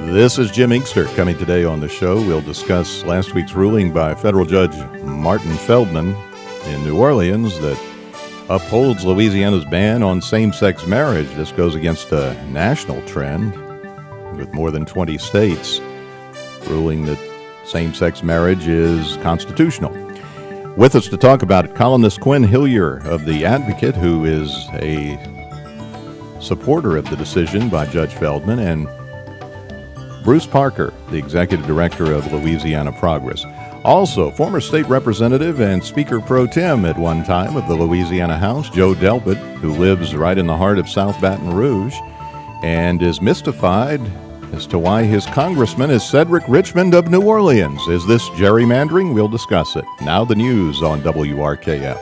This is Jim Inkster coming today on the show. We'll discuss last week's ruling by federal judge Martin Feldman in New Orleans that upholds Louisiana's ban on same-sex marriage. This goes against a national trend with more than 20 states ruling that same-sex marriage is constitutional. With us to talk about it, columnist Quinn Hillier of The Advocate, who is a supporter of the decision by Judge Feldman, and Bruce Parker, the executive director of Louisiana Progress. Also, former state representative and Speaker Pro Tem at one time of the Louisiana House, Joe Delpit, who lives right in the heart of South Baton Rouge and is mystified as to why his congressman is Cedric Richmond of New Orleans. Is this gerrymandering? We'll discuss it. Now the news on WRKF.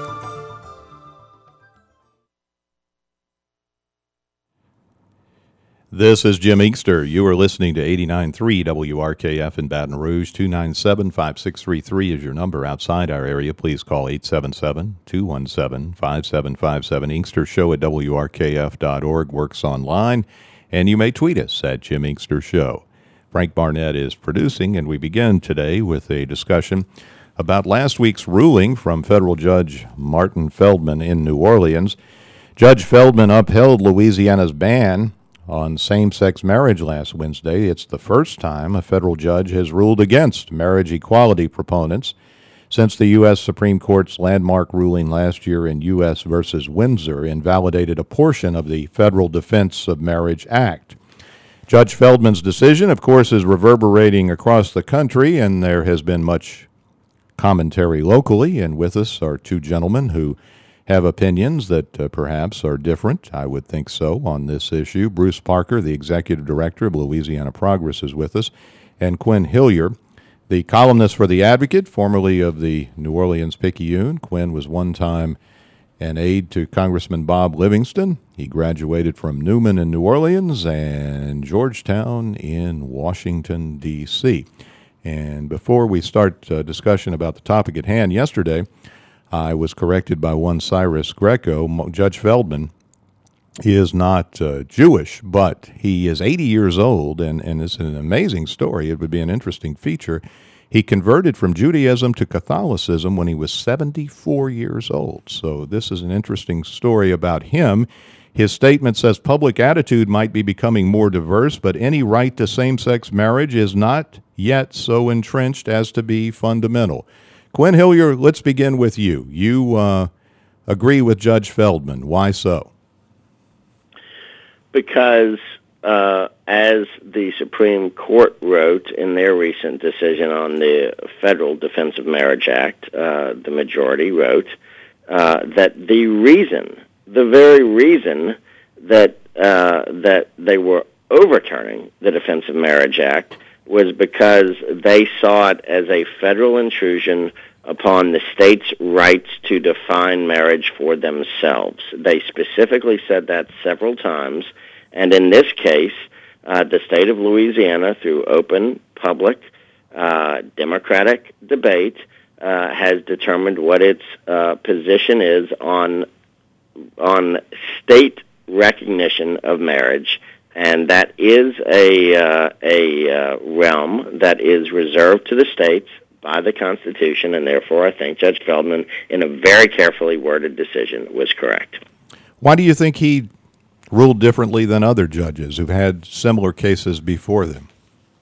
This is Jim Inkster. You are listening to 89.3 WRKF in Baton Rouge. 297-5633 is your number. Outside our area, please call 877-217-5757. Inkster Show at WRKF.org works online, and you may tweet us at Jim Inkster Show. Frank Barnett is producing, and we begin today with a discussion about last week's ruling from federal judge Martin Feldman in New Orleans. Judge Feldman upheld Louisiana's ban on same-sex marriage last Wednesday. It's the first time a federal judge has ruled against marriage equality proponents since the U.S. Supreme Court's landmark ruling last year in U.S. versus Windsor invalidated a portion of the Federal Defense of Marriage Act. Judge Feldman's decision, of course, is reverberating across the country, and there has been much commentary locally. And with us are two gentlemen who have opinions that perhaps are different, I would think so, on this issue. Bruce Parker, the executive director of Louisiana Progress, is with us, and Quinn Hillier, the columnist for The Advocate, formerly of the New Orleans Picayune. Quinn was one time an aide to Congressman Bob Livingston. He graduated from Newman in New Orleans and Georgetown in Washington, D.C. And before we start discussion about the topic at hand, yesterday I was corrected by one Cyrus Greco. Judge Feldman is not Jewish, but he is 80 years old, and it's an amazing story. It would be an interesting feature. He converted from Judaism to Catholicism when he was 74 years old. So this is an interesting story about him. His statement says public attitude might be becoming more diverse, but any right to same-sex marriage is not yet so entrenched as to be fundamental. Quinn Hillier, let's begin with you. You agree with Judge Feldman. Why so? Because as the Supreme Court wrote in their recent decision on the Federal Defense of Marriage Act, the majority wrote that the very reason that they were overturning the Defense of Marriage Act was because they saw it as a federal intrusion upon the state's rights to define marriage for themselves. They specifically said that several times, and in this case, the state of Louisiana, through open, public, democratic debate, has determined what its position is on state recognition of marriage. And that is a realm that is reserved to the states by the Constitution, and therefore I think Judge Feldman, in a very carefully worded decision, was correct. Why do you think he ruled differently than other judges who've had similar cases before them?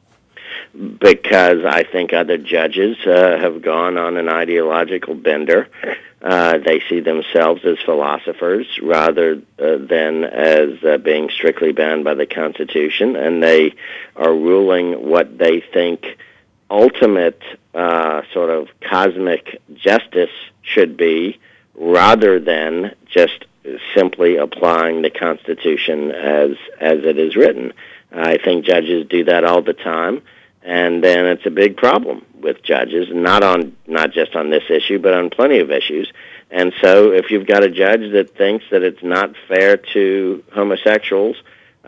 Because I think other judges have gone on an ideological bender. They see themselves as philosophers rather than as being strictly bound by the Constitution, and they are ruling what they think ultimate sort of cosmic justice should be, rather than just simply applying the Constitution as it is written. I think judges do that all the time. And then it's a big problem with judges, not just on this issue, but on plenty of issues. And so if you've got a judge that thinks that it's not fair to homosexuals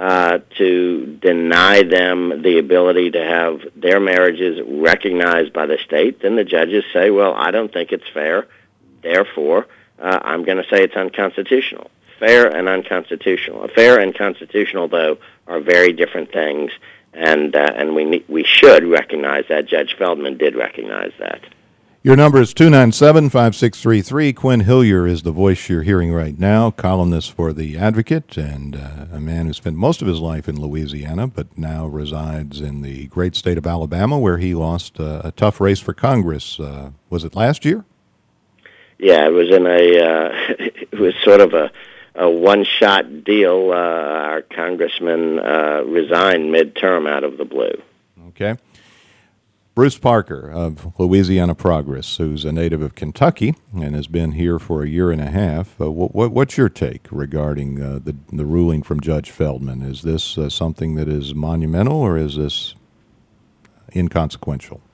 to deny them the ability to have their marriages recognized by the state, then the judges say, well, I don't think it's fair, therefore I'm going to say it's unconstitutional. Fair and unconstitutional. Fair and constitutional, though, are very different things. and we should recognize that. Judge Feldman did recognize that. Your number is 297-5633. Quinn Hillier is the voice you're hearing right now, columnist for The Advocate, and a man who spent most of his life in Louisiana, but now resides in the great state of Alabama, where he lost a tough race for Congress. Was it last year? Yeah, it was it was sort of a one-shot deal. Our congressman resigned midterm out of the blue. Okay. Bruce Parker of Louisiana Progress, who's a native of Kentucky and has been here for a year and a half. What's your take regarding the ruling from Judge Feldman? Is this something that is monumental, or is this inconsequential?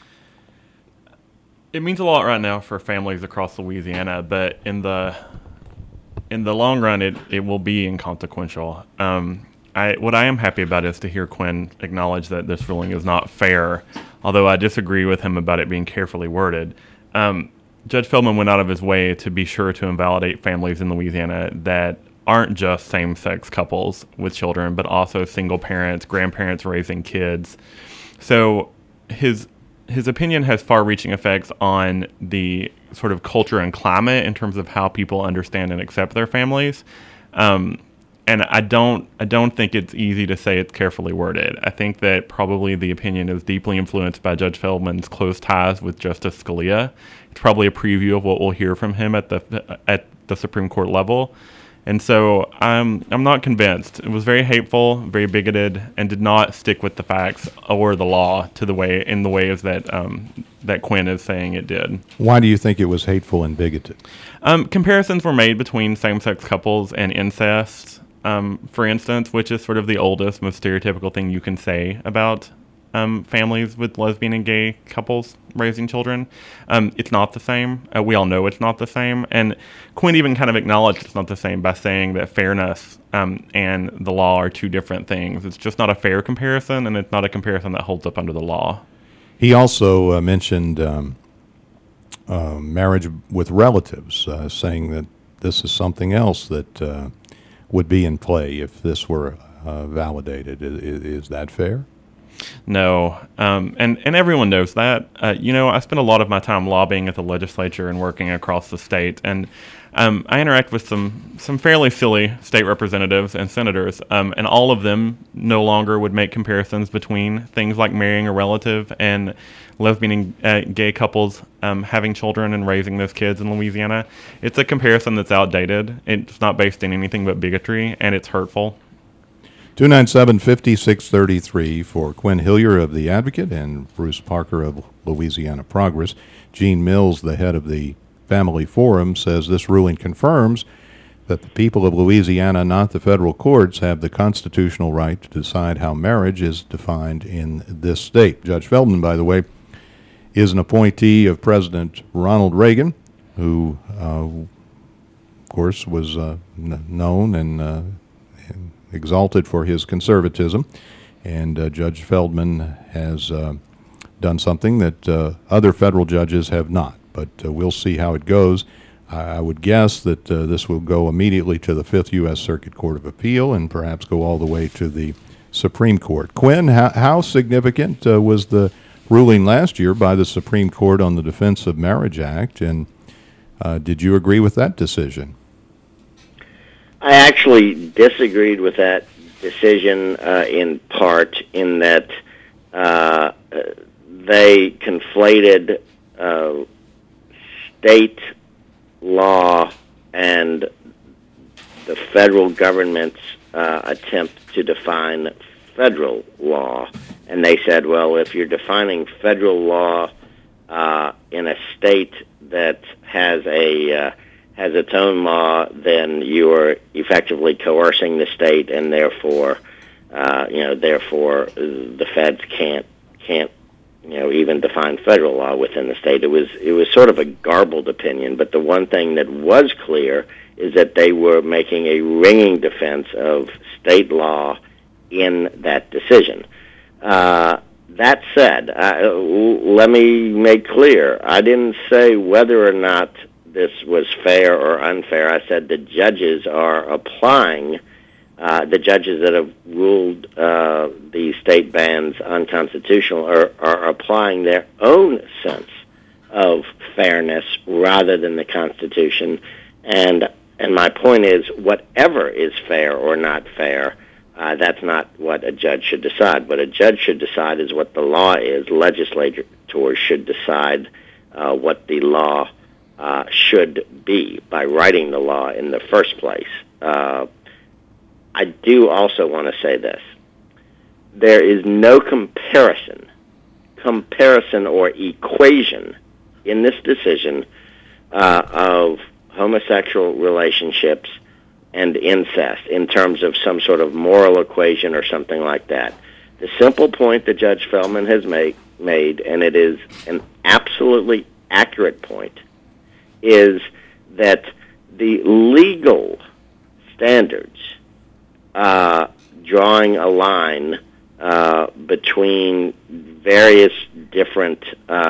It means a lot right now for families across Louisiana, but in the long run, it will be inconsequential. What I am happy about is to hear Quinn acknowledge that this ruling is not fair, although I disagree with him about it being carefully worded. Judge Feldman went out of his way to be sure to invalidate families in Louisiana that aren't just same-sex couples with children, but also single parents, grandparents raising kids. So his opinion has far-reaching effects on the sort of culture and climate in terms of how people understand and accept their families. And I don't think it's easy to say it's carefully worded. I think that probably the opinion is deeply influenced by Judge Feldman's close ties with Justice Scalia. It's probably a preview of what we'll hear from him at the Supreme Court level. And so I'm not convinced. It was very hateful, very bigoted, and did not stick with the facts or the law in the ways that that Quinn is saying it did. Why do you think it was hateful and bigoted? Comparisons were made between same-sex couples and incest, for instance, which is sort of the oldest, most stereotypical thing you can say about families with lesbian and gay couples raising children. It's not the same. We all know it's not the same. And Quinn even kind of acknowledged it's not the same by saying that fairness and the law are two different things. It's just not a fair comparison, and it's not a comparison that holds up under the law. He also mentioned marriage with relatives, saying that this is something else that would be in play if this were validated. Is that fair? No, and everyone knows that. I spend a lot of my time lobbying at the legislature and working across the state, and I interact with some fairly silly state representatives and senators, and all of them no longer would make comparisons between things like marrying a relative and lesbian and gay couples having children and raising those kids in Louisiana. It's a comparison that's outdated. It's not based in anything but bigotry, and it's hurtful. 297-5633 for Quinn Hillier of The Advocate and Bruce Parker of Louisiana Progress. Gene Mills, the head of the Family Forum, says this ruling confirms that the people of Louisiana, not the federal courts, have the constitutional right to decide how marriage is defined in this state. Judge Feldman, by the way, is an appointee of President Ronald Reagan, who, of course, was known and exalted for his conservatism, and Judge Feldman has done something that other federal judges have not, but we'll see how it goes. I would guess that this will go immediately to the 5th U.S. Circuit Court of Appeal and perhaps go all the way to the Supreme Court. Quinn, how significant was the ruling last year by the Supreme Court on the Defense of Marriage Act, and did you agree with that decision? I actually disagreed with that decision in part, in that they conflated state law and the federal government's attempt to define federal law. And they said, well, if you're defining federal law in a state that has its own law, then you are effectively coercing the state, and therefore the feds can't even define federal law within the state. It was sort of a garbled opinion, but the one thing that was clear is that they were making a ringing defense of state law in that decision. That said, let me make clear, I didn't say whether or not this was fair or unfair. I said the judges are applying The judges that have ruled these state bans unconstitutional are applying their own sense of fairness rather than the Constitution. And my point is, whatever is fair or not fair, that's not what a judge should decide. What a judge should decide is what the law is. Legislators should decide what the law should be by writing the law in the first place. I do also want to say this. There is no comparison or equation in this decision of homosexual relationships and incest in terms of some sort of moral equation or something like that. The simple point that Judge Feldman has made, and it is an absolutely accurate point, is that the legal standards drawing a line between various different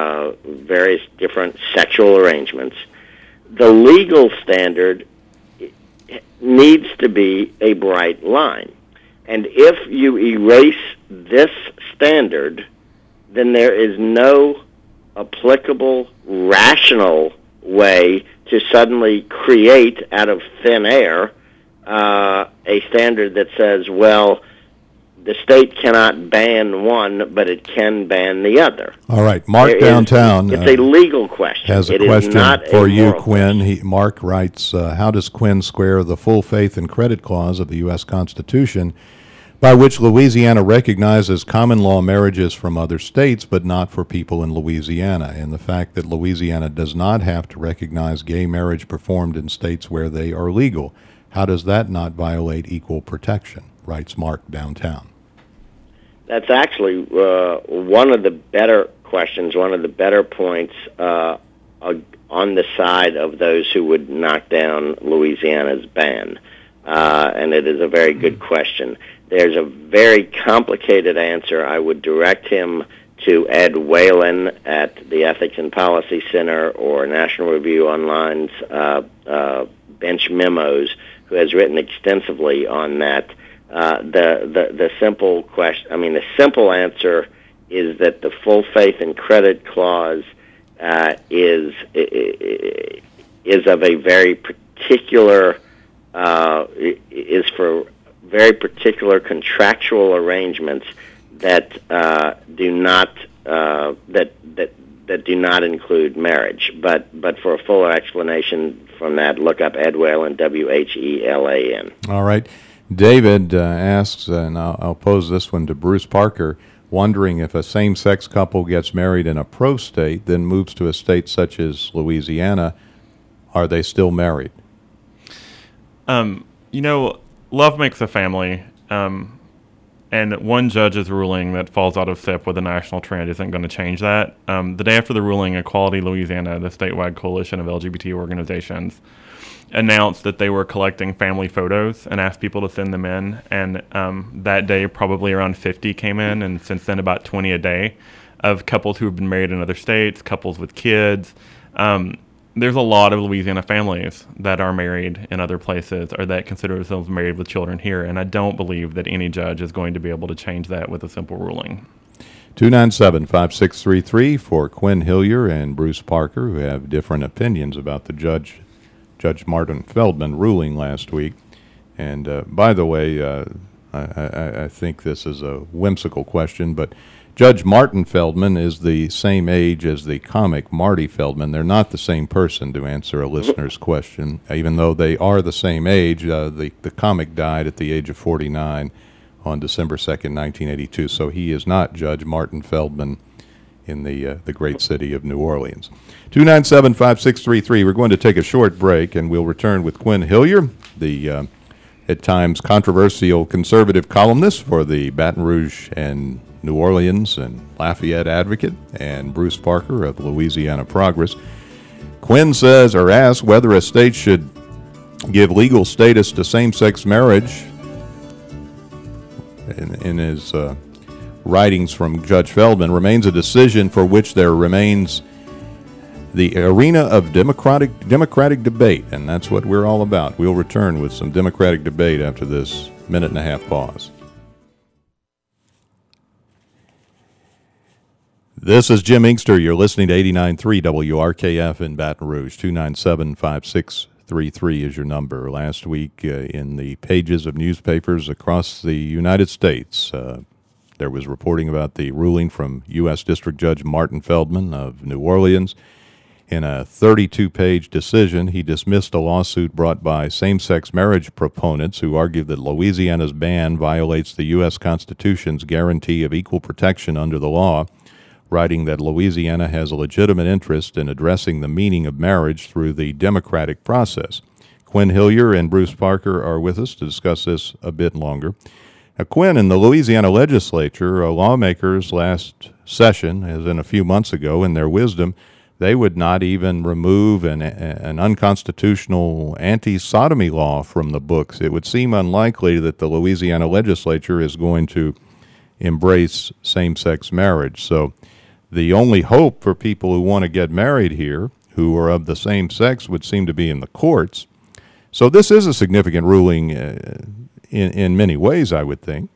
sexual arrangements, the legal standard needs to be a bright line. And if you erase this standard, then there is no applicable, rational way to suddenly create out of thin air a standard that says, well, the state cannot ban one, but it can ban the other. All right, Mark downtown. It's a legal question. Has a question for you, Quinn. Mark writes, how does Quinn square the full faith and credit clause of the U.S. Constitution, by which Louisiana recognizes common law marriages from other states, but not for people in Louisiana, and the fact that Louisiana does not have to recognize gay marriage performed in states where they are legal? How does that not violate equal protection? Writes Mark downtown. That's actually one of the better questions, one of the better points on the side of those who would knock down Louisiana's ban. And it is a very good question. There's a very complicated answer. I would direct him to Ed Whalen at the Ethics and Policy Center or National Review Online's Bench Memos, who has written extensively on that. The simple question, the simple answer is that the full faith and credit clause is of a very particular is for very particular contractual arrangements that do not do not include marriage. But for a fuller explanation from that, look up Ed Whalen, Whelan. All right. David asks, and I'll pose this one to Bruce Parker, wondering if a same-sex couple gets married in a pro-state, then moves to a state such as Louisiana, are they still married? Love makes a family, and one judge's ruling that falls out of step with the national trend isn't going to change that. The day after the ruling, Equality Louisiana, the statewide coalition of LGBT organizations, announced that they were collecting family photos and asked people to send them in. And that day, probably around 50 came in, and since then about 20 a day of couples who have been married in other states, couples with kids. There's a lot of Louisiana families that are married in other places or that consider themselves married with children here, and I don't believe that any judge is going to be able to change that with a simple ruling. 297-5633 for Quinn Hillier and Bruce Parker, who have different opinions about the Judge Martin Feldman ruling last week. And by the way, I think this is a whimsical question, but Judge Martin Feldman is the same age as the comic Marty Feldman. They're not the same person, to answer a listener's question. Even though they are the same age, the comic died at the age of 49 on December 2nd, 1982. So he is not Judge Martin Feldman in the great city of New Orleans. 297-5633. We're going to take a short break, and we'll return with Quinn Hillier, the at times controversial conservative columnist for the Baton Rouge and New Orleans and Lafayette Advocate, and Bruce Parker of Louisiana Progress. Quinn says, or asks, whether a state should give legal status to same-sex marriage. In his writings from Judge Feldman, remains a decision for which there remains the arena of democratic debate, and that's what we're all about. We'll return with some democratic debate after this minute-and-a-half pause. This is Jim Inkster. You're listening to 89.3 WRKF in Baton Rouge. 297-5633 is your number. Last week, in the pages of newspapers across the United States, there was reporting about the ruling from U.S. District Judge Martin Feldman of New Orleans. In a 32-page decision, he dismissed a lawsuit brought by same-sex marriage proponents who argued that Louisiana's ban violates the U.S. Constitution's guarantee of equal protection under the law, writing that Louisiana has a legitimate interest in addressing the meaning of marriage through the democratic process. Quinn Hillier and Bruce Parker are with us to discuss this a bit longer. Now, Quinn, in the Louisiana legislature, lawmakers last session, as in a few months ago, in their wisdom, they would not even remove an unconstitutional anti-sodomy law from the books. It would seem unlikely that the Louisiana legislature is going to embrace same-sex marriage. So the only hope for people who want to get married here, who are of the same sex, would seem to be in the courts. So this is a significant ruling in many ways, I would think.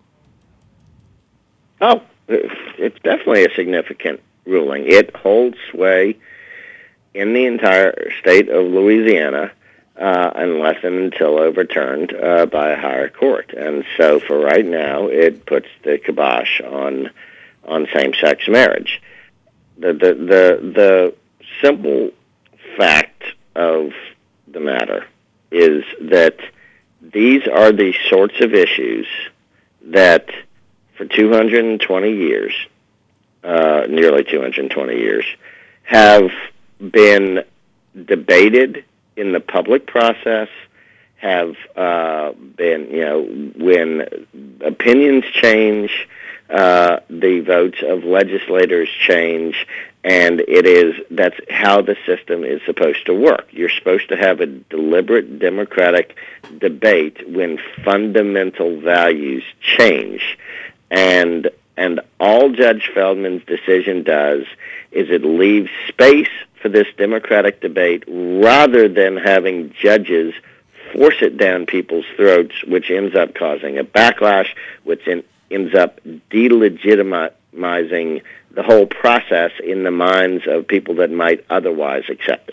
Oh, it's definitely a significant ruling. It holds sway in the entire state of Louisiana unless and until overturned by a higher court. And so for right now, it puts the kibosh on same-sex marriage. The simple fact of the matter is that these are the sorts of issues that for 220 years, nearly 220 years, have been debated in the public process, have been, when opinions change, the votes of legislators change, and that's how the system is supposed to work. You're supposed to have a deliberate democratic debate when fundamental values change. And all Judge Feldman's decision does is it leaves space for this democratic debate rather than having judges force it down people's throats, which ends up causing a backlash, which ends up delegitimizing the whole process in the minds of people that might otherwise accept it.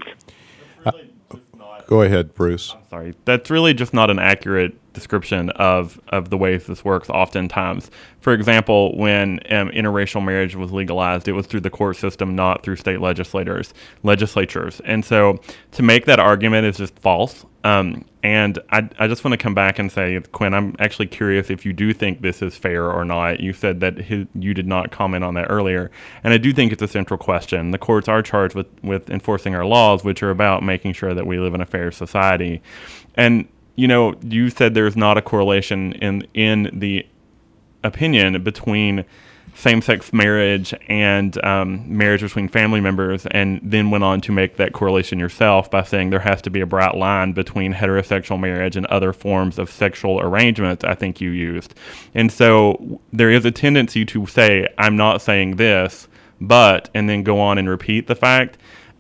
Go ahead, Bruce. I'm sorry. That's really just not an accurate description of the ways this works oftentimes. For example, when interracial marriage was legalized, it was through the court system, not through state legislatures. And so to make that argument is just false. And I just want to come back and say, Quinn, I'm actually curious if you do think this is fair or not. You said that you did not comment on that earlier. And I do think it's a central question. The courts are charged with enforcing our laws, which are about making sure that we live in a fair society. And you said there's not a correlation in the opinion between same-sex marriage and marriage between family members, and then went on to make that correlation yourself by saying there has to be a bright line between heterosexual marriage and other forms of sexual arrangements, I think you used. And so there is a tendency to say, I'm not saying this, but, and then go on and repeat the fact.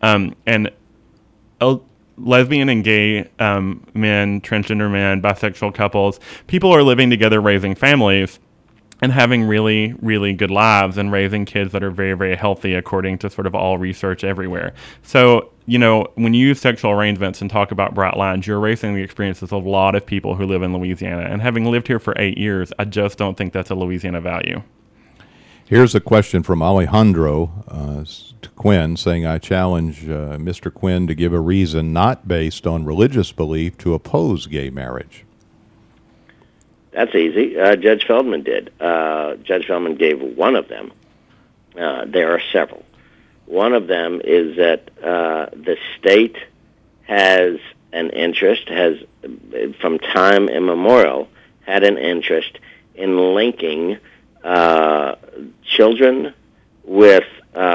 Lesbian and gay men, transgender men, bisexual couples, people are living together, raising families, and having really, really good lives and raising kids that are very, very healthy according to sort of all research everywhere. So, when you use sexual arrangements and talk about bright lines, you're erasing the experiences of a lot of people who live in Louisiana. And having lived here for 8 years, I just don't think that's a Louisiana value. Here's a question from Alejandro to Quinn saying, I challenge Mr. Quinn to give a reason not based on religious belief to oppose gay marriage. That's easy. Judge Feldman did. Judge Feldman gave one of them. There are several. One of them is that the state has an interest, has from time immemorial had an interest in linking children with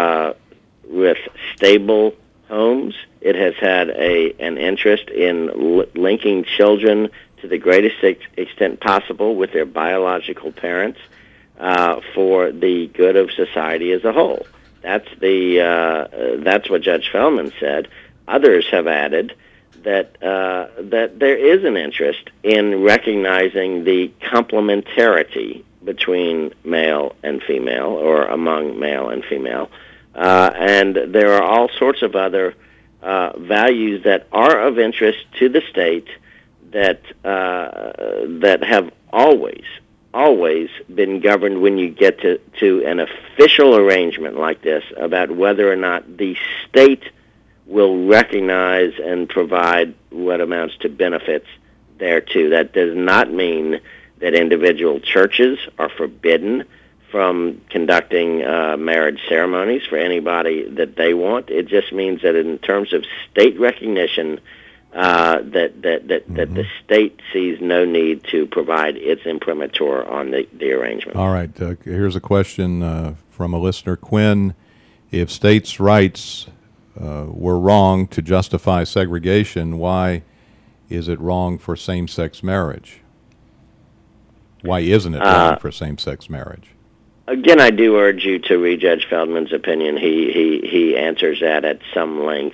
stable homes. It has had an interest in linking children to the greatest extent possible with their biological parents for the good of society as a whole. That's what Judge Feldman said. Others have added that there is an interest in recognizing the complementarity between male and female, or among male and female, and there are all sorts of other values that are of interest to the state that have always been governed when you get to an official arrangement like this about whether or not the state will recognize and provide what amounts to benefits thereto. That does not mean that individual churches are forbidden from conducting marriage ceremonies for anybody that they want. It just means that in terms of state recognition, that the state sees no need to provide its imprimatur on the arrangement. All right. Here's a question from a listener. Quinn, if states' rights were wrong to justify segregation, why is it wrong for same-sex marriage? Why isn't it wrong for same-sex marriage? Again, I do urge you to read Judge Feldman's opinion. He answers that at some length.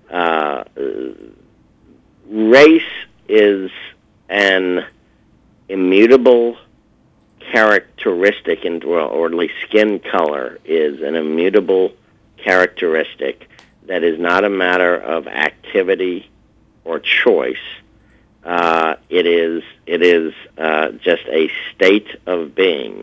Race is an immutable characteristic, or at least skin color is an immutable characteristic that is not a matter of activity or choice. It is just a state of being.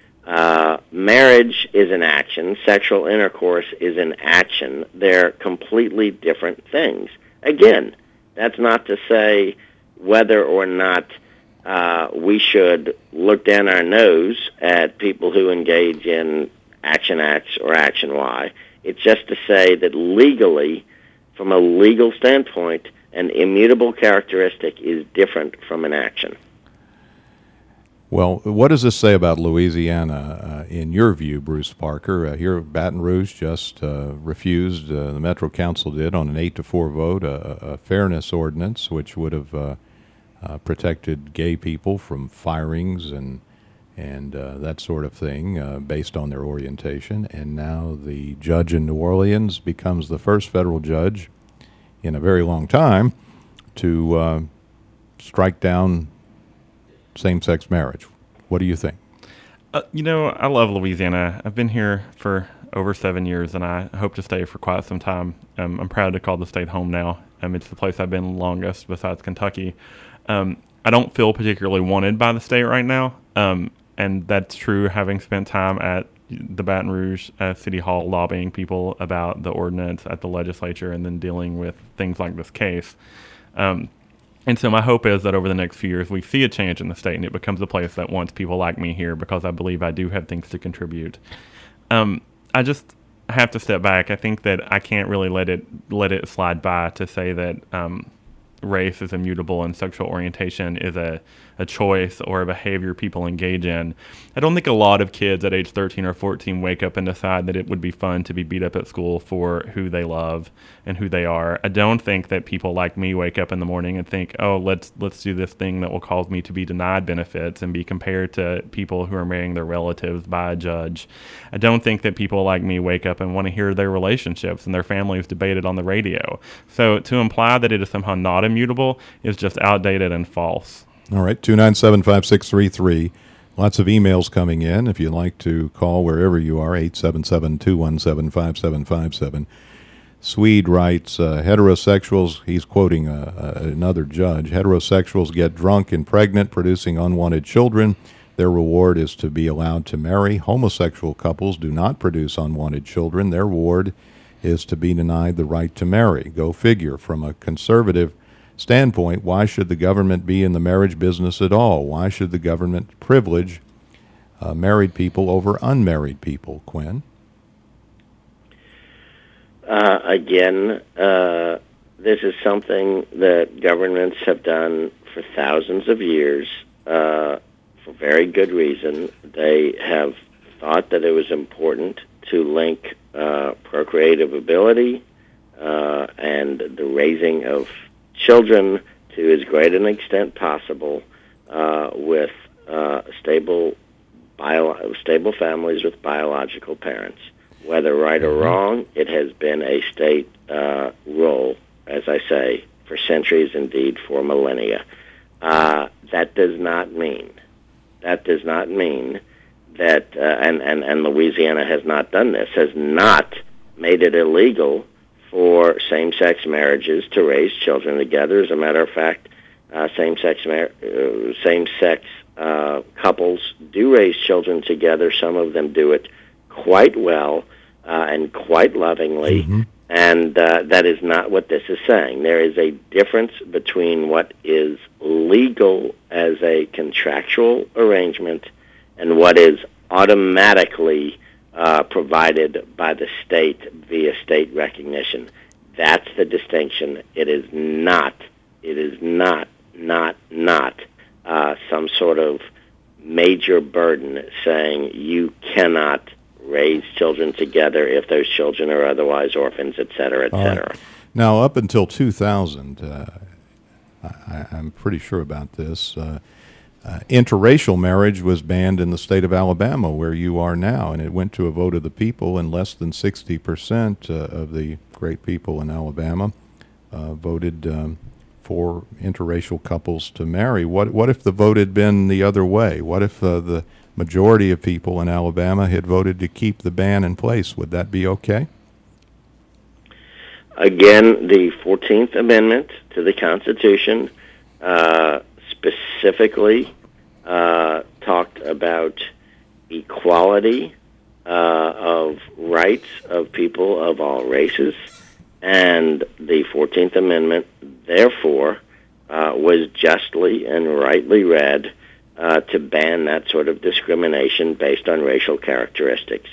Marriage is an action. Sexual intercourse is an action. They're completely different things. Again, that's not to say whether or not we should look down our nose at people who engage in Action X or Action Y. It's just to say that legally, from a legal standpoint, an immutable characteristic is different from an action. Well, what does this say about Louisiana, in your view, Bruce Parker? Here, Baton Rouge just refused, the Metro Council did, on an 8-4 vote, a fairness ordinance, which would have protected gay people from firings and that sort of thing based on their orientation. And now the judge in New Orleans becomes the first federal judge in a very long time to strike down same-sex marriage. What do you think? I love Louisiana. I've been here for over 7 years, and I hope to stay for quite some time. I'm proud to call the state home now. It's the place I've been longest besides Kentucky. I don't feel particularly wanted by the state right now, and that's true having spent time at the Baton Rouge City Hall lobbying people about the ordinance at the legislature and then dealing with things like this case. And so my hope is that over the next few years we see a change in the state and it becomes a place that wants people like me here, because I believe I do have things to contribute. I just have to step back. I think that I can't really let it slide by to say that race is immutable and sexual orientation is a choice or a behavior people engage in. I don't think a lot of kids at age 13 or 14 wake up and decide that it would be fun to be beat up at school for who they love and who they are. I don't think that people like me wake up in the morning and think, oh, let's do this thing that will cause me to be denied benefits and be compared to people who are marrying their relatives by a judge. I don't think that people like me wake up and want to hear their relationships and their families debated on the radio. So to imply that it is somehow not immutable is just outdated and false. All right, 297-5633. Lots of emails coming in. If you'd like to call wherever you are, 877-217-5757. Swede writes, heterosexuals, he's quoting another judge, heterosexuals get drunk and pregnant, producing unwanted children. Their reward is to be allowed to marry. Homosexual couples do not produce unwanted children. Their reward is to be denied the right to marry. Go figure. From a conservative standpoint, why should the government be in the marriage business at all? Why should the government privilege married people over unmarried people, Quinn? Again, this is something that governments have done for thousands of years for very good reason. They have thought that it was important to link procreative ability and the raising of children to as great an extent possible with stable families with biological parents. Whether right or wrong, it has been a state role, as I say, for centuries, indeed for millennia. That does not mean that, and Louisiana has not done this, has not made it illegal for same-sex marriages to raise children together. As a matter of fact, same-sex couples do raise children together. Some of them do it quite well and quite lovingly, and that is not what this is saying. There is a difference between what is legal as a contractual arrangement and what is automatically provided by the state via state recognition. That's the distinction. It is not some sort of major burden saying you cannot raise children together if those children are otherwise orphans, et cetera, et cetera. Right. Now, up until 2000, I'm pretty sure about this, interracial marriage was banned in the state of Alabama, where you are now, and it went to a vote of the people, and less than 60% of the great people in Alabama voted for interracial couples to marry. What if the vote had been the other way? What if the majority of people in Alabama had voted to keep the ban in place? Would that be okay? Again, the 14th Amendment to the Constitution specifically talked about equality of rights of people of all races, and the 14th Amendment, therefore, was justly and rightly read to ban that sort of discrimination based on racial characteristics.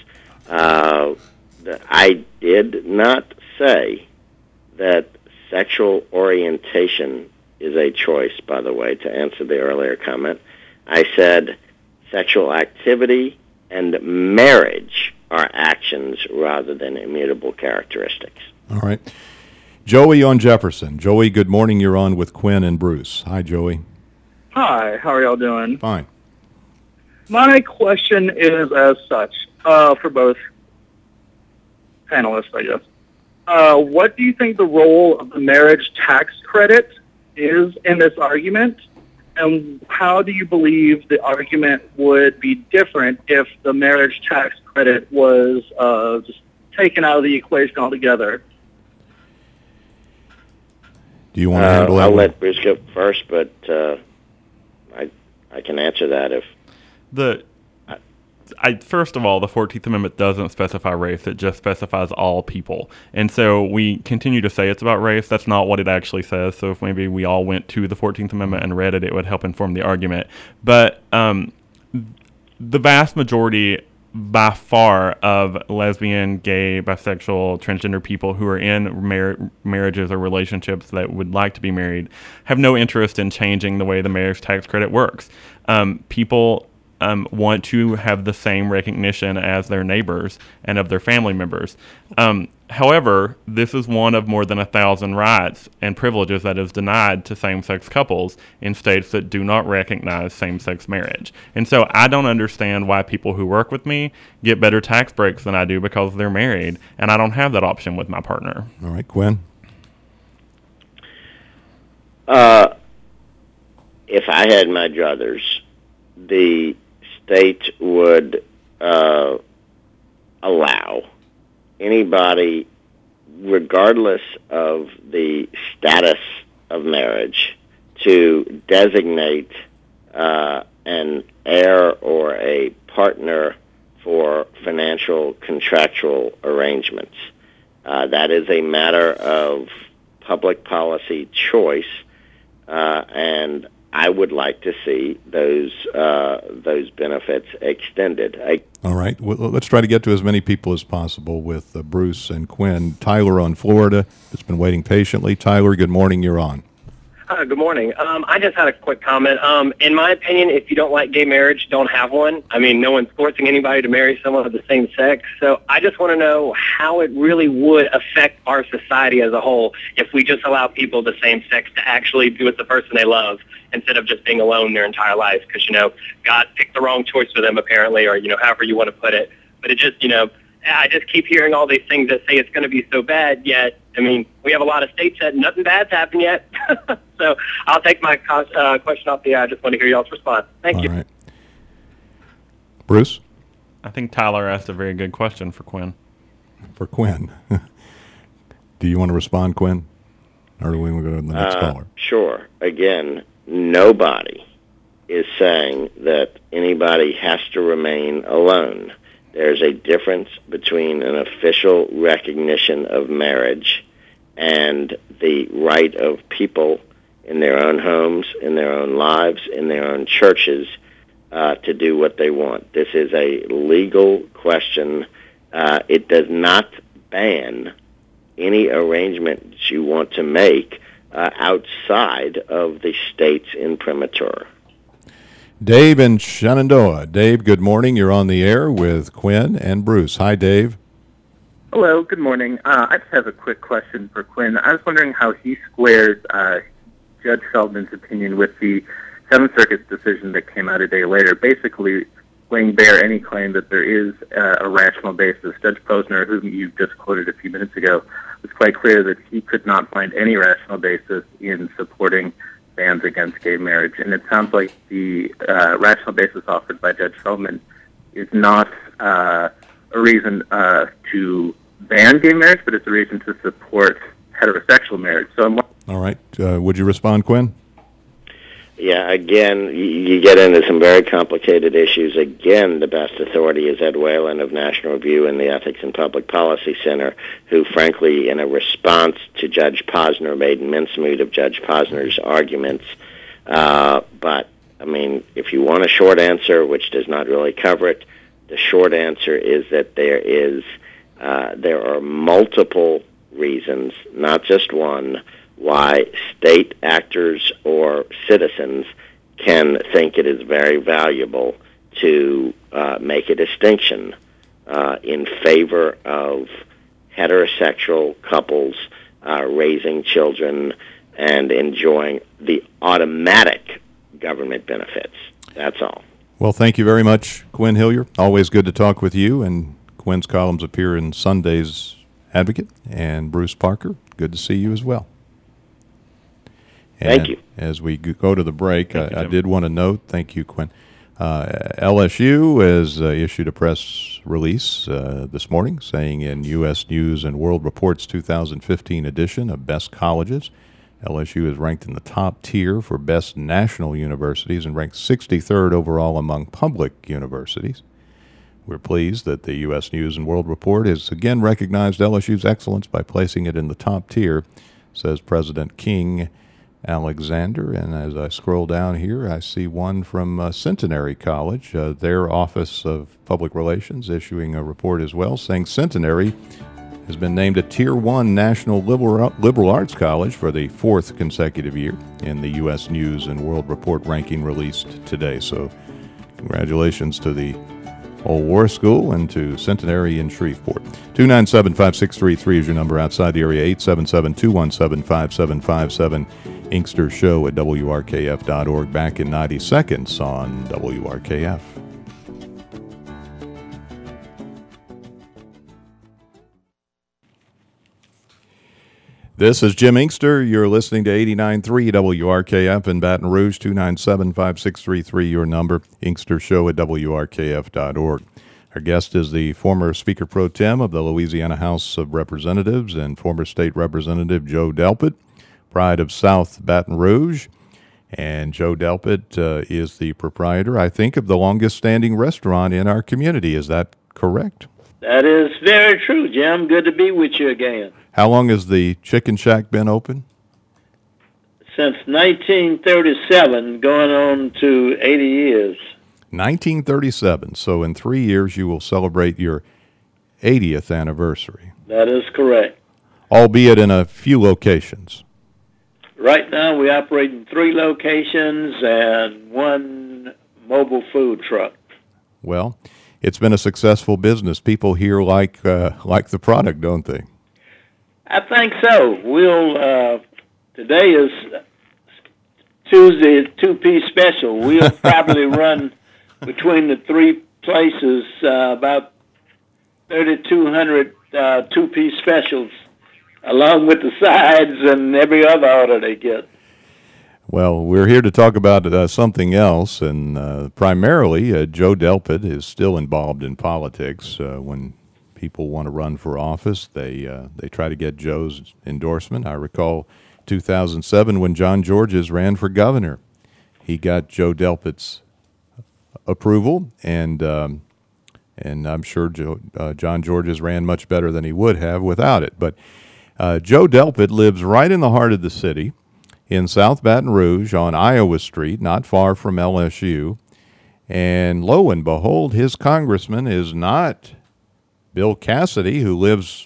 I did not say that sexual orientation is a choice, by the way, to answer the earlier comment. I said sexual activity and marriage are actions rather than immutable characteristics. All right. Joey on Jefferson. Joey, good morning. You're on with Quinn and Bruce. Hi, Joey. Hi, how are y'all doing? Fine. My question is as such, for both panelists, I guess. What do you think the role of the marriage tax credit is in this argument? And how do you believe the argument would be different if the marriage tax credit was just taken out of the equation altogether? Do you want to handle that? I'll let Bruce go first, but I can answer that if... First of all, the 14th Amendment doesn't specify race. It just specifies all people. And so we continue to say it's about race. That's not what it actually says. So if maybe we all went to the 14th Amendment and read it, it would help inform the argument. But the vast majority, by far, of lesbian, gay, bisexual, transgender people who are in marriages or relationships that would like to be married have no interest in changing the way the marriage tax credit works. People want to have the same recognition as their neighbors and of their family members. However, this is one of more than 1,000 rights and privileges that is denied to same-sex couples in states that do not recognize same-sex marriage. And so I don't understand why people who work with me get better tax breaks than I do because they're married, and I don't have that option with my partner. All right, Quinn? If I had my druthers, the state would allow anybody, regardless of the status of marriage, to designate an heir or a partner for financial contractual arrangements. That is a matter of public policy choice, and I would like to see those benefits extended. All right. Well, let's try to get to as many people as possible with Bruce and Quinn. Tyler on Florida has been waiting patiently. Tyler, good morning. You're on. Good morning. I just had a quick comment. In my opinion, if you don't like gay marriage, don't have one. I mean, no one's forcing anybody to marry someone of the same sex. So I just want to know how it really would affect our society as a whole if we just allow people of the same sex to actually be with the person they love instead of just being alone their entire life. Because, God picked the wrong choice for them, apparently, or, however you want to put it. But it just, I just keep hearing all these things that say it's going to be so bad, yet, I mean, we have a lot of states that nothing bad's happened yet. So I'll take my question off the air. I just want to hear y'all's response. Thank you. All right. Bruce? I think Tyler asked a very good question for Quinn. For Quinn. Do you want to respond, Quinn? Or do we want to go to the next caller? Sure. Again, nobody is saying that anybody has to remain alone. There's a difference between an official recognition of marriage and the right of people in their own homes, in their own lives, in their own churches to do what they want. This is a legal question. It does not ban any arrangements you want to make outside of the state's imprimatur. Dave in Shenandoah. Dave, good morning. You're on the air with Quinn and Bruce. Hi, Dave. Hello, good morning. I just have a quick question for Quinn. I was wondering how he squares Judge Feldman's opinion with the Seventh Circuit's decision that came out a day later, basically laying bare any claim that there is a rational basis. Judge Posner, whom you just quoted a few minutes ago, was quite clear that he could not find any rational basis in supporting bans against gay marriage. And it sounds like the rational basis offered by Judge Feldman is not a reason to ban gay marriage, but it's a reason to support heterosexual marriage. So all right. Would you respond, Quinn? Yeah, again, you get into some very complicated issues. Again, the best authority is Ed Whalen of National Review and the Ethics and Public Policy Center, who, frankly, in a response to Judge Posner, made mincemeat of Judge Posner's arguments. But, I mean, if you want a short answer, which does not really cover it, the short answer is that there are multiple reasons, not just one, why state actors or citizens can think it is very valuable to make a distinction in favor of heterosexual couples raising children and enjoying the automatic government benefits. That's all. Well, thank you very much, Quinn Hillier. Always good to talk with you, and Quinn's columns appear in Sunday's Advocate. And Bruce Parker, good to see you as well. Thank you. As we go to the break, I did want to note, thank you, Quinn, LSU has issued a press release this morning saying in U.S. News and World Report's 2015 edition of Best Colleges, LSU is ranked in the top tier for best national universities and ranked 63rd overall among public universities. We're pleased that the U.S. News and World Report has again recognized LSU's excellence by placing it in the top tier, says President King Alexander. And as I scroll down here, I see one from Centenary College, their Office of Public Relations, issuing a report as well, saying Centenary has been named a Tier 1 National Liberal Arts College for the fourth consecutive year in the U.S. News and World Report ranking released today. So congratulations to the Old War School and to Centenary in Shreveport. 297-5633 is your number outside the area, 877-217-5757. Inkster Show at WRKF.org. Back in 90 seconds on WRKF. This is Jim Inkster. You're listening to 89.3 WRKF in Baton Rouge, 297-5633, your number, Inkster Show at WRKF.org. Our guest is the former Speaker Pro Tem of the Louisiana House of Representatives and former State Representative Joe Delpit, pride of South Baton Rouge. And Joe Delpit is the proprietor, I think, of the longest-standing restaurant in our community. Is that correct? That is very true, Jim. Good to be with you again. How long has the Chicken Shack been open? Since 1937, going on to 80 years. 1937. So in 3 years, you will celebrate your 80th anniversary. That is correct. Albeit in a few locations. Right now, we operate in 3 locations and 1 mobile food truck. Well, it's been a successful business. People here like the product, don't they? I think so. Today is Tuesday, 2-piece special. We'll probably run between the 3 places about 3,200 two-piece specials, along with the sides and every other order they get. Well, we're here to talk about something else, and primarily Joe Delpit is still involved in politics. When people want to run for office, they try to get Joe's endorsement. I recall 2007 when John Georges ran for governor. He got Joe Delpit's approval, and I'm sure John Georges ran much better than he would have without it. But Joe Delpit lives right in the heart of the city, in South Baton Rouge on Iowa Street, not far from LSU. And lo and behold, his congressman is not Bill Cassidy, who lives,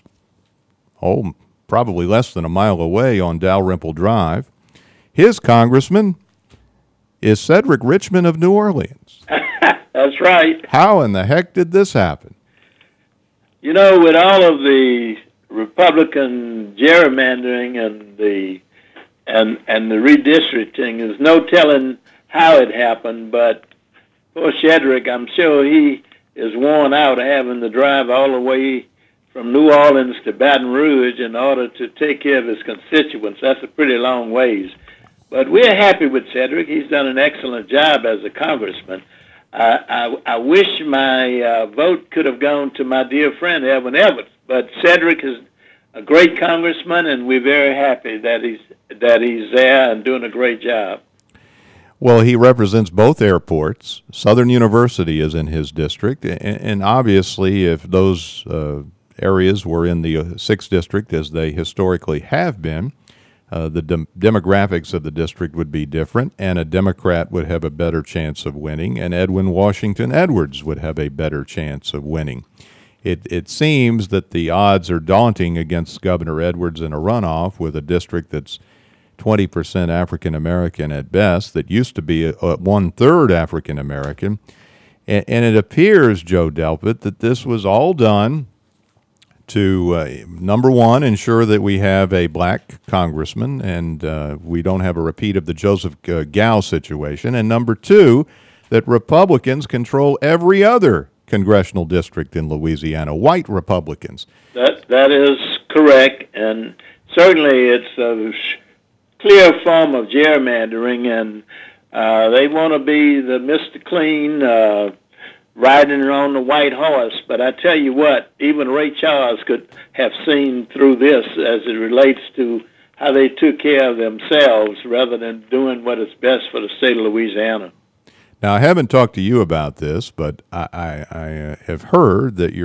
probably less than a mile away on Dalrymple Drive. His congressman is Cedric Richmond of New Orleans. That's right. How in the heck did this happen? You know, with all of the Republican gerrymandering and the redistricting, there's no telling how it happened, but poor Cedric, I'm sure he is worn out having to drive all the way from New Orleans to Baton Rouge in order to take care of his constituents. That's a pretty long ways. But we're happy with Cedric. He's done an excellent job as a congressman. I wish my vote could have gone to my dear friend Edwin Edwards, but Cedric is a great congressman, and we're very happy that he's there and doing a great job. Well, he represents both airports. Southern University is in his district, and obviously if those areas were in the 6th District, as they historically have been, the demographics of the district would be different, and a Democrat would have a better chance of winning, and Edwin Washington Edwards would have a better chance of winning. It seems that the odds are daunting against Governor Edwards in a runoff with a district that's 20% African American at best, that used to be one-third African American. And it appears, Joe Delpit, that this was all done to, number one, ensure that we have a black congressman and we don't have a repeat of the Joseph Gow situation, and number two, that Republicans control every other congressional district in Louisiana, white Republicans. That is correct, and certainly it's a clear form of gerrymandering, and they want to be the Mr. Clean riding on the white horse. But I tell you what, even Ray Charles could have seen through this as it relates to how they took care of themselves rather than doing what is best for the state of Louisiana. Now, I haven't talked to you about this, but I have heard that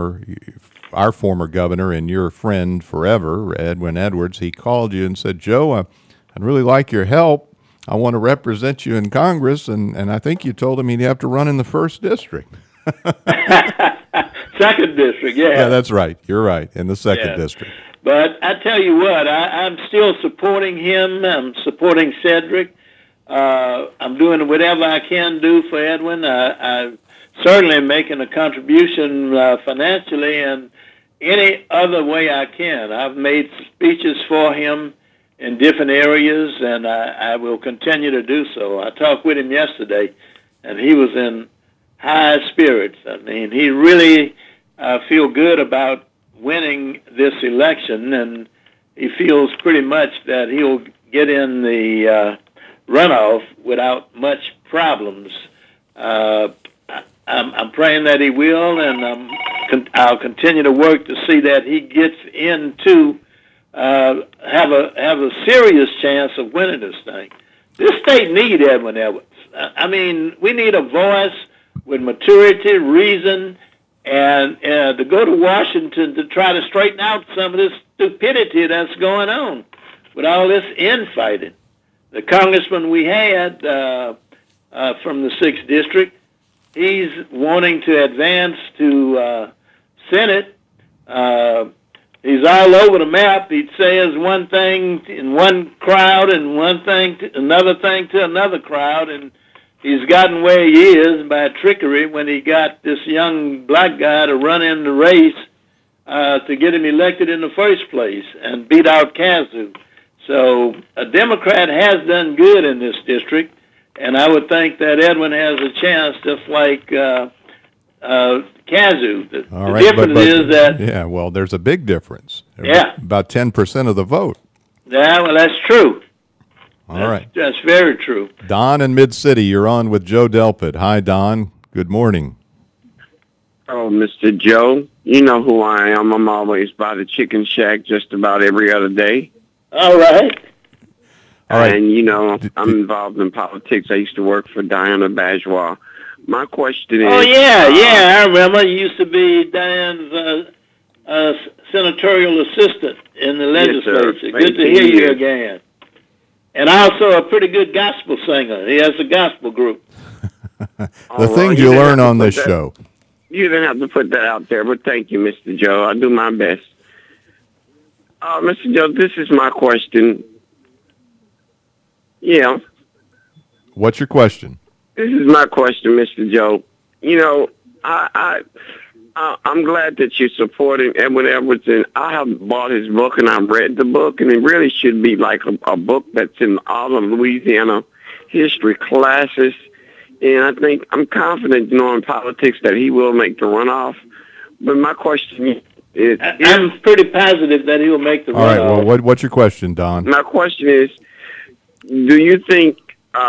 our former governor and your friend forever, Edwin Edwards, he called you and said, Joe, I'd really like your help. I want to represent you in Congress, and I think you told him he'd have to run in the 1st District. 2nd District, yeah. Yeah, that's right. You're right, in the 2nd District. But I tell you what, I'm still supporting him. I'm supporting Cedric. I'm doing whatever I can do for Edwin. I certainly am making a contribution financially and any other way I can. I've made speeches for him in different areas, and I will continue to do so. I talked with him yesterday, and he was in high spirits. I mean, he really feels good about winning this election, and he feels pretty much that he'll get in the runoff without much problems. I'm praying that he will, and I'll continue to work to see that he gets into have a serious chance of winning this thing. This state needs Edwin Edwards. I mean, we need a voice with maturity, reason, and to go to Washington to try to straighten out some of this stupidity that's going on with all this infighting. The congressman we had from the 6th District, he's wanting to advance to Senate. He's all over the map. He says one thing in one crowd and one thing to another crowd, and he's gotten where he is by trickery when he got this young black guy to run in the race to get him elected in the first place and beat out Kazoo. So a Democrat has done good in this district, and I would think that Edwin has a chance, just like Kazoo. The All right, difference is that yeah, well, there's a big difference. Yeah. About 10% of the vote. yeah, well, that's true. All right. That's very true. Don in Mid-City, you're on with Joe Delpit. Hi, Don. Good morning. Oh, Mr. Joe, you know who I am. I'm always by the chicken shack just about every other day. All right. All right. And, you know, I'm involved in politics. I used to work for Diana Bajwa. My question is... Oh, yeah, I remember. You used to be Diane's senatorial assistant in the Yes, sir. legislature. Good to hear 18 you years. again. And also a pretty good gospel singer. He has a gospel group. The things you learn on this show. You didn't have to put that out there, but thank you, Mr. Joe. I'll do my best. Mr. Joe, this is my question. Yeah, What's your question? this is my question, Mr. Joe. You know, I'm glad that you're supporting Edwin Edwards, and I have bought his book and I've read the book, and it really should be like a book that's in all of Louisiana history classes. And I think I'm confident, you know, in politics that he will make the runoff. But my question is, I'm pretty positive that he will make the All right, runoff. well, what's your question, Don? my question is, do you think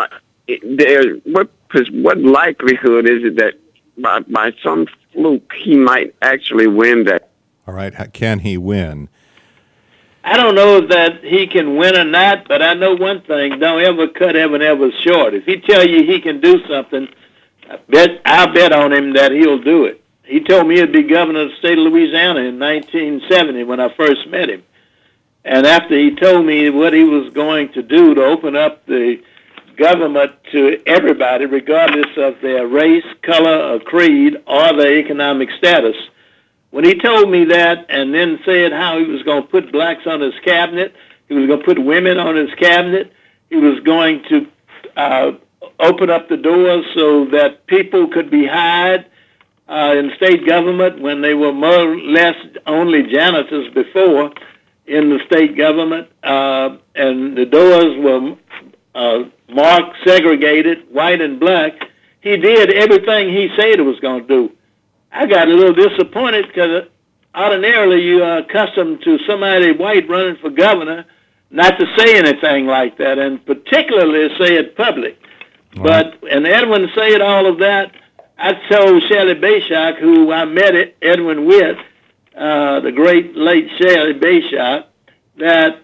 what likelihood is it that by some fluke he might actually win that? All right, can he win? I don't know if that he can win or not, but I know one thing: don't ever cut Evan Evers short. If he tell you he can do something, I'll bet on him that he'll do it. He told me he'd be governor of the state of Louisiana in 1970 when I first met him. And after he told me what he was going to do to open up the government to everybody, regardless of their race, color, or creed, or their economic status, when he told me that and then said how he was going to put blacks on his cabinet, he was going to put women on his cabinet, he was going to open up the doors so that people could be hired in state government when they were more or less only janitors before in the state government, and the doors were marked, segregated, white and black. He did everything he said he was going to do. I got a little disappointed because ordinarily you are accustomed to somebody white running for governor not to say anything like that, and particularly say it public. But, and Edwin said all of that. I told Shelley Bayshak, who I met Edwin with, the great late Shelley Bayshak, that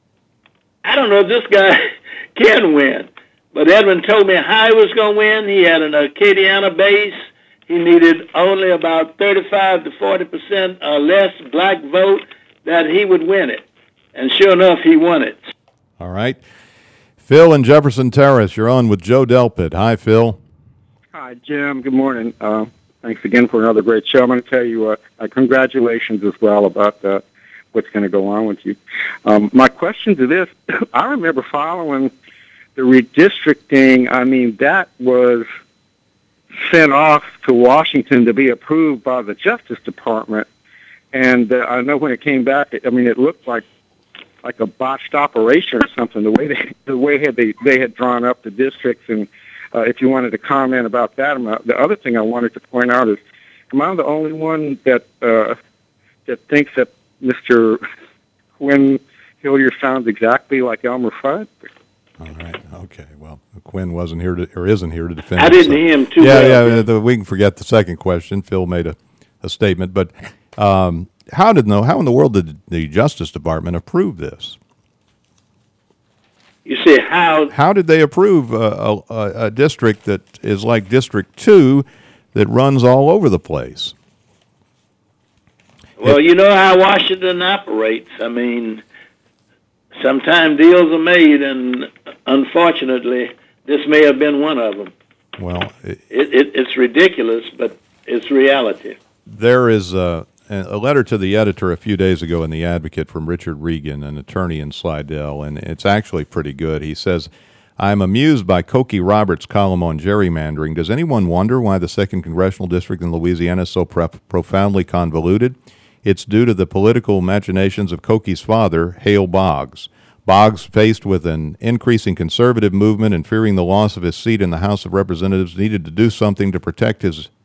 I don't know if this guy can win. But Edwin told me how he was going to win. He had an Acadiana base. He needed only about 35 to 40% or less black vote that he would win it. And sure enough, he won it. All right. Phil in Jefferson Terrace, you're on with Joe Delpit. Hi, Phil. Hi, Jim. Good morning. Thanks again for another great show. I'm going to tell you congratulations as well about what's going to go on with you. My question to this, I remember following the redistricting. I mean, that was sent off to Washington to be approved by the Justice Department. And I know when it came back, I mean, it looked like a botched operation or something, the way they had drawn up the districts. And if you wanted to comment about that, the other thing I wanted to point out is, am I the only one that thinks that Mr. Quinn Hillier sounds exactly like Elmer Fudd? All right. Okay. Well, Quinn wasn't here or isn't here to defend. I didn't hear him too well. Yeah. We can forget the second question. Phil made a statement, but how in the world did the Justice Department approve this? You see how? How did they approve a district that is like District 2 that runs all over the place? Well, you know how Washington operates. I mean, sometimes deals are made, and unfortunately, this may have been one of them. Well, it's ridiculous, but it's reality. There is a letter to the editor a few days ago in The Advocate from Richard Regan, an attorney in Slidell, and it's actually pretty good. He says, I'm amused by Cokie Roberts' column on gerrymandering. Does anyone wonder why the 2nd Congressional District in Louisiana is so profoundly convoluted? It's due to the political machinations of Cokie's father, Hale Boggs. Boggs, faced with an increasing conservative movement and fearing the loss of his seat in the House of Representatives, needed to do something to protect his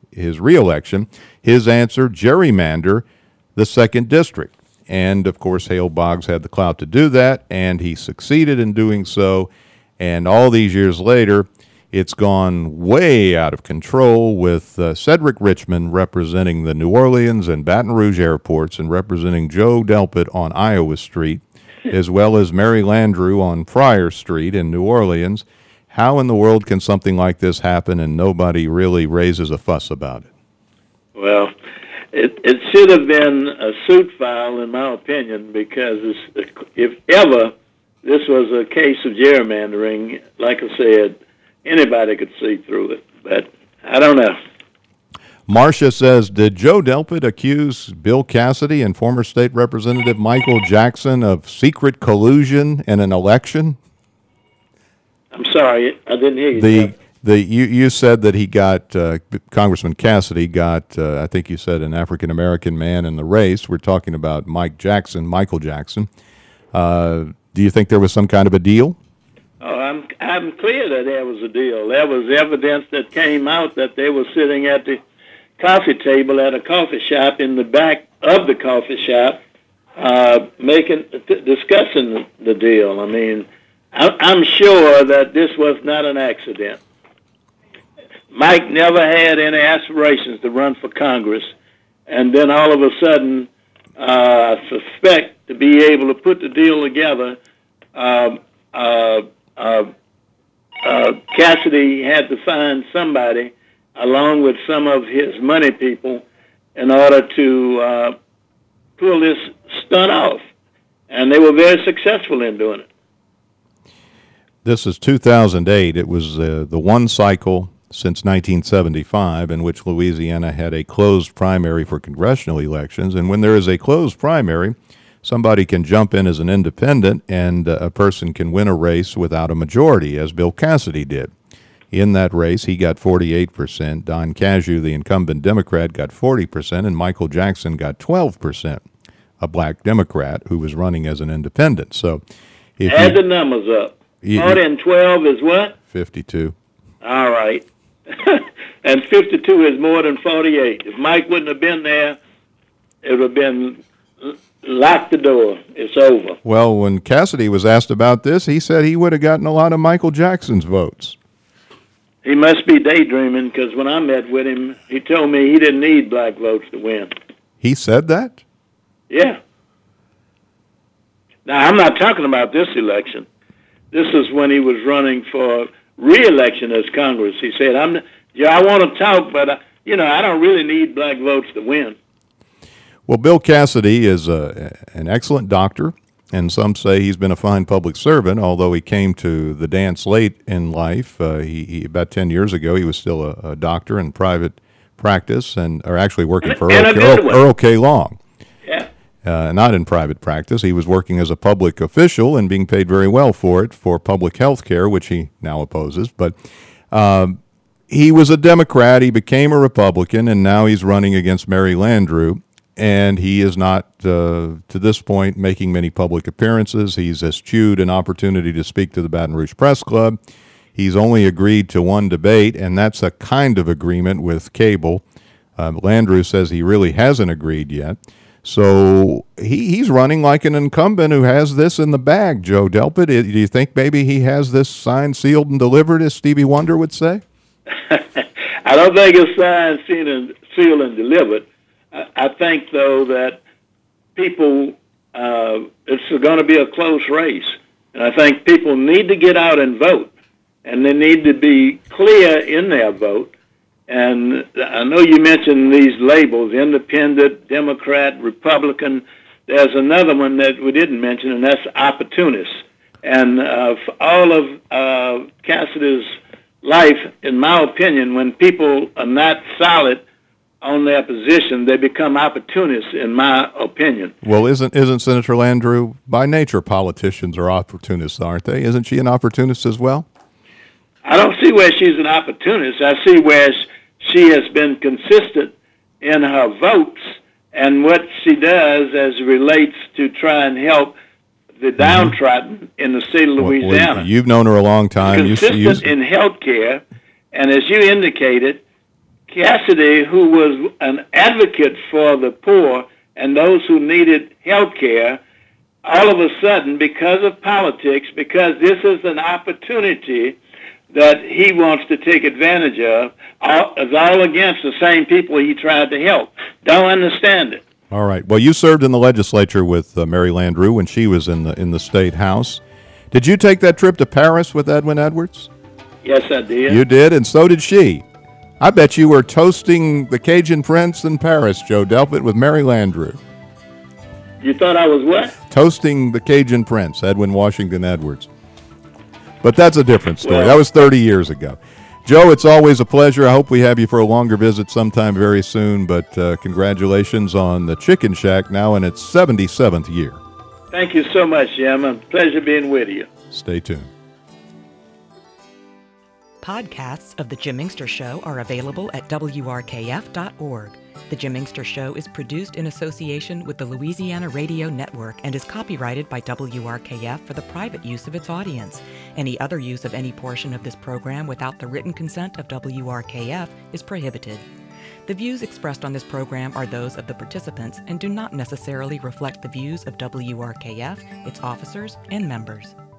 his reelection. His answer, gerrymander the 2nd District. And, of course, Hale Boggs had the clout to do that, and he succeeded in doing so. And all these years later, it's gone way out of control with Cedric Richmond representing the New Orleans and Baton Rouge airports and representing Joe Delpit on Iowa Street, as well as Mary Landrieu on Pryor Street in New Orleans. How in the world can something like this happen and nobody really raises a fuss about it? Well, it should have been a suit filed, in my opinion, because if ever this was a case of gerrymandering, like I said, anybody could see through it. But I don't know. Marcia says, did Joe Delpit accuse Bill Cassidy and former state representative Michael Jackson of secret collusion in an election? I'm sorry, I didn't hear you. You said that he got, Congressman Cassidy got, I think you said, an African-American man in the race. We're talking about Michael Jackson. Do you think there was some kind of a deal? Oh, I'm clear that there was a deal. There was evidence that came out that they were sitting at the coffee table at a coffee shop in the back of the coffee shop, discussing the deal. I mean, I'm sure that this was not an accident. Mike never had any aspirations to run for Congress, and then all of a sudden, I suspect to be able to put the deal together, Cassidy had to find somebody, along with some of his money people, in order to pull this stunt off, and they were very successful in doing it. This is 2008. It was the one cycle since 1975 in which Louisiana had a closed primary for congressional elections. And when there is a closed primary, somebody can jump in as an independent and a person can win a race without a majority, as Bill Cassidy did. In that race, he got 48%. Don Cashew, the incumbent Democrat, got 40%, and Michael Jackson got 12%, a black Democrat who was running as an independent. So, add the numbers up. 40 and 12 is what? 52. All right. And 52 is more than 48. If Mike wouldn't have been there, it would have been lock the door. It's over. Well, when Cassidy was asked about this, he said he would have gotten a lot of Michael Jackson's votes. He must be daydreaming, because when I met with him, he told me he didn't need black votes to win. He said that? Yeah. Now, I'm not talking about this election. This is when he was running for re-election as Congress. He said, I want to talk, but, I don't really need black votes to win. Well, Bill Cassidy is an excellent doctor, and some say he's been a fine public servant, although he came to the dance late in life. He about 10 years ago, he was still a doctor in private practice, or actually working for Earl K. Long. Yeah. Not in private practice. He was working as a public official and being paid very well for it, for public health care, which he now opposes. But he was a Democrat. He became a Republican, and now he's running against Mary Landrieu. And he is not, to this point, making many public appearances. He's eschewed an opportunity to speak to the Baton Rouge Press Club. He's only agreed to one debate, and that's a kind of agreement with cable. Landrieu says he really hasn't agreed yet. So he's running like an incumbent who has this in the bag, Joe Delpit. Do you think maybe he has this signed, sealed, and delivered, as Stevie Wonder would say? I don't think it's signed, sealed, and delivered. I think, though, that people, it's going to be a close race. And I think people need to get out and vote. And they need to be clear in their vote. And I know you mentioned these labels, independent, Democrat, Republican. There's another one that we didn't mention, and that's opportunist. And for all of Cassidy's life, in my opinion, when people are not solid on their position, they become opportunists, in my opinion. Well, isn't Senator Landrieu, by nature, politicians are opportunists, aren't they? Isn't she an opportunist as well? I don't see where she's an opportunist. I see where she has been consistent in her votes and what she does as it relates to try and help the downtrodden in the state of Louisiana. Well, you've known her a long time. Consistent in health care, and as you indicated, Cassidy, who was an advocate for the poor and those who needed health care, all of a sudden, because of politics, because this is an opportunity that he wants to take advantage of, is all against the same people he tried to help. Don't understand it. All right. Well, you served in the legislature with Mary Landrieu when she was in the state house. Did you take that trip to Paris with Edwin Edwards? Yes, I did. You did, and so did she. I bet you were toasting the Cajun Prince in Paris, Joe Delpit, with Mary Landrieu. You thought I was what? Toasting the Cajun Prince, Edwin Washington Edwards. But that's a different story. Well, that was 30 years ago. Joe, it's always a pleasure. I hope we have you for a longer visit sometime very soon, but congratulations on the Chicken Shack, now in its 77th year. Thank you so much, Jim. A pleasure being with you. Stay tuned. Podcasts of The Jim Inkster Show are available at WRKF.org. The Jim Inkster Show is produced in association with the Louisiana Radio Network and is copyrighted by WRKF for the private use of its audience. Any other use of any portion of this program without the written consent of WRKF is prohibited. The views expressed on this program are those of the participants and do not necessarily reflect the views of WRKF, its officers, and members.